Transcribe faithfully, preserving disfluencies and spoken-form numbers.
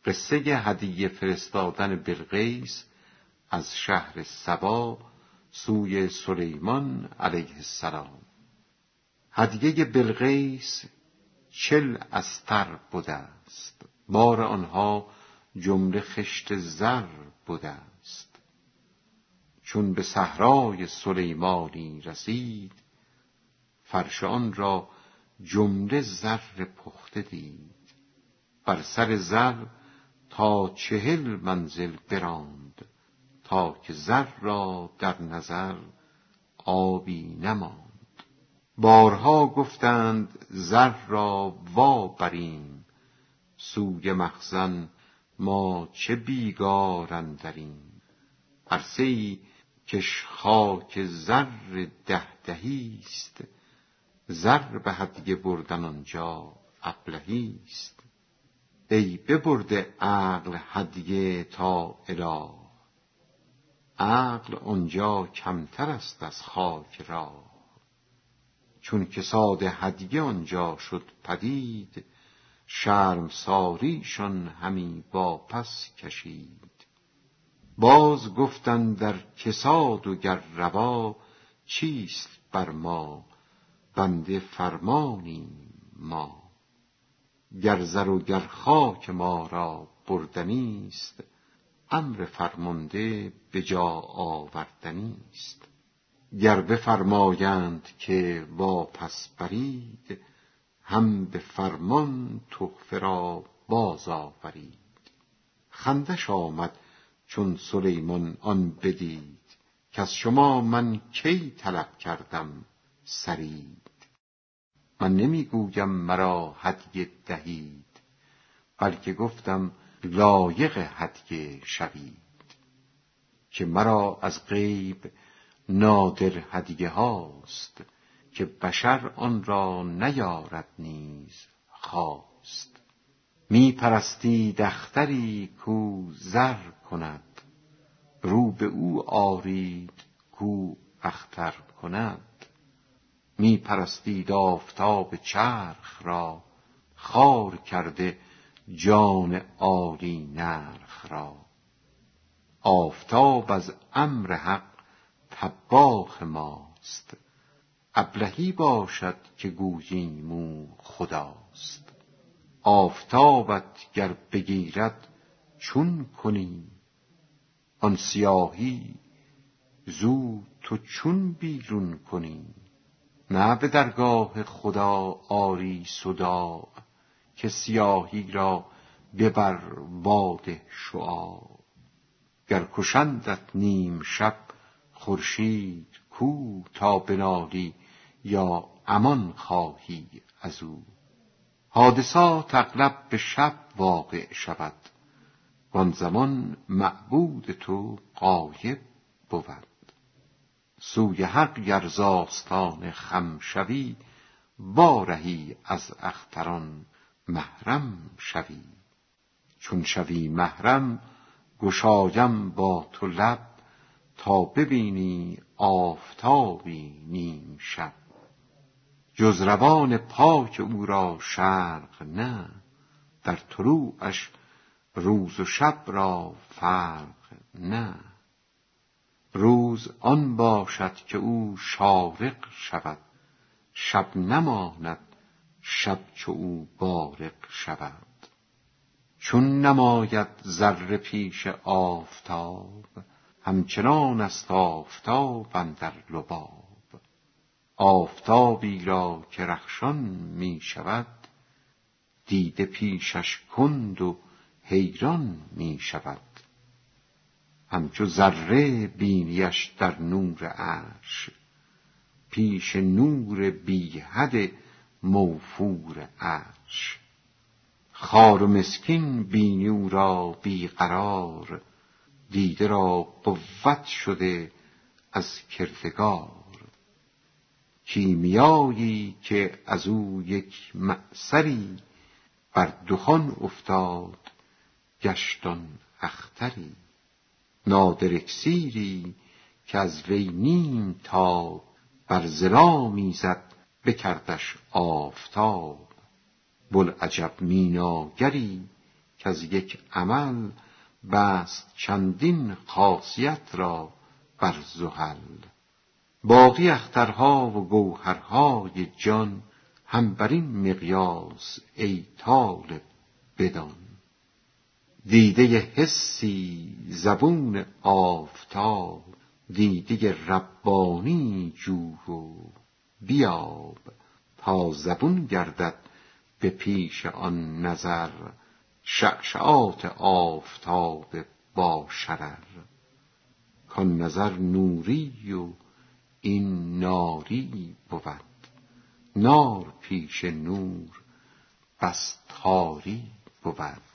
قصه هدیه فرستادن بلقیس از شهر سبا سوی سلیمان علیه السلام. هدیه بلقیس چل استر بوده است، بار آنها جمله خشت زر بوده است. چون به صحرای سلیمانی رسید، فرش آن را جمله زر پخته دید. بر سر زر تا چهل منزل براند، تا که زر را در نظر آبی نماند. بارها گفتند زر را وا بریم، سوی مخزن ما چه بیگار اندریم. عرصه‌ای کش خاک زر ده دهیست، زر به هدیه بردن آنجا ابلهیست. ای ببرده عقل هدیه تا اله، عقل آنجا کمتر است از خاک راه. چون که ساده هدیه آنجا شد پدید، شرمساریشان همی واپس کشید. باز گفتند در کساد و گر روا، چیست بر ما بنده فرمانیم ما. گر زر و گر خاک ما را بردنیست، امر فرمانده به جا آوردنیست. گر بفرمایند که واپس برید، هم به فرمان تحفه را باز آورید. خندش آمد چون سلیمان آن بدید، که از شما من کی طلب کردم سرید. من نمی گویم مرا هدیه دهید، بلکه گفتم لایق هدیه شوید. که مرا از غیب نادر هدیه هاست، که بشر آن را نیارد نیز خواست. می پرستید اختری کو زر کند، رو به او آرید کو اختر کند. می پرستید آفتاب چرخ را، خوار کرده جان عالی نرخ را. آفتاب از امر حق طباخ ماست، ابلهی باشد که گوییم او خداست. آفتابت گر بگیرد چون کنی، آن سیاهی زو تو چون بیرون کنی. نه به درگاه خدا آری صداع، که سیاهی را ببر واده شعاع. گر کشندت نیم شب خورشید کو، تا بنالی یا امان خواهی ازو. حادثات اغلب به شب واقع شود، وان زمان معبود تو غایب بود. سوی حق گر ز آستان خم شوی، وارهی از اختران محرم شوی. چون شوی محرم گشایم با تو لب، تا ببینی آفتابی نیم شب. جز روان پاک او را شرق نه، در طلوعش روز و شب را فرق نه. روز آن باشد که او شارق شود، شب نماند شب چو او بارق شود. چون نماید ذره پیش آفتاب، همچنان است آفتاب اندر لباب. آفتابی را که رخشان می شود، دیده پیشش کند و حیران می شود. همچو ذره بینیش در نور عرش، پیش نور بی حد موفور عرش. خوار و مسکین بینی او را بی قرار، دیده را قوت شده از کردگار. کیمیایی که از او یک معصری، بر دخان افتاد گشتان اختری. نادر اکسیری که از وی نیم تاب، بر ظلامی زد بکردش آفتاب. بوالعجب میناگری که از یک عمل بست چندین خاصیت را بر زحل. باقی اخترها و گوهرهای جان هم بر این مقیاس ای طالب بدان. دیده حسی زبون آفتاب، دیده ربانی جو و بیاب. تا زبون گردد به پیش آن نظر، شعشعات آفتاب با شرر. کان نظر نوری و این ناری بود، نار پیش نور بس تاری بود.